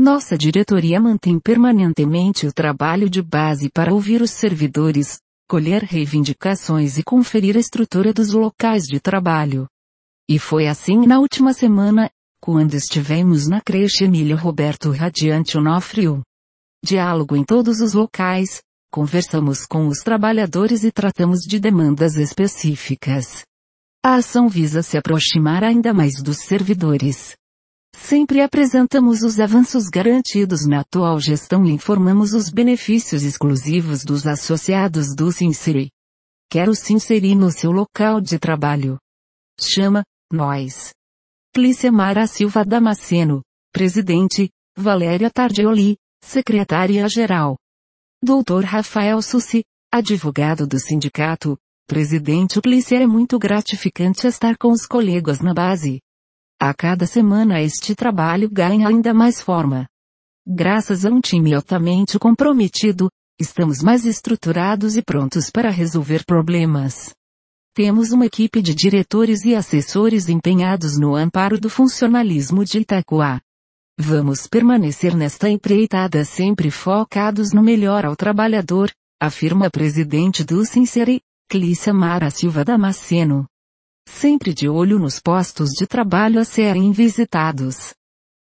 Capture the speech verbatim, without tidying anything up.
Nossa diretoria mantém permanentemente o trabalho de base para ouvir os servidores, colher reivindicações e conferir a estrutura dos locais de trabalho. E foi assim na última semana, quando estivemos na creche Emílio Roberto Radiante Onofrio. Diálogo em todos os locais, conversamos com os trabalhadores e tratamos de demandas específicas. A ação visa se aproximar ainda mais dos servidores. Sempre apresentamos os avanços garantidos na atual gestão e informamos os benefícios exclusivos dos associados do Sinceri. Quero se inserir no seu local de trabalho. Chama, nós. Clícia Mara Silva Damasceno, presidente, Valéria Tardioli, secretária-geral. doutor Rafael Sussi, advogado do sindicato, presidente. Clícia, é muito gratificante estar com os colegas na base. A cada semana este trabalho ganha ainda mais forma. Graças a um time altamente comprometido, estamos mais estruturados e prontos para resolver problemas. Temos uma equipe de diretores e assessores empenhados no amparo do funcionalismo de Itacoa. Vamos permanecer nesta empreitada sempre focados no melhor ao trabalhador, afirma a presidente do Sinceri, Clícia Mara Silva Damasceno. Sempre de olho nos postos de trabalho a serem visitados.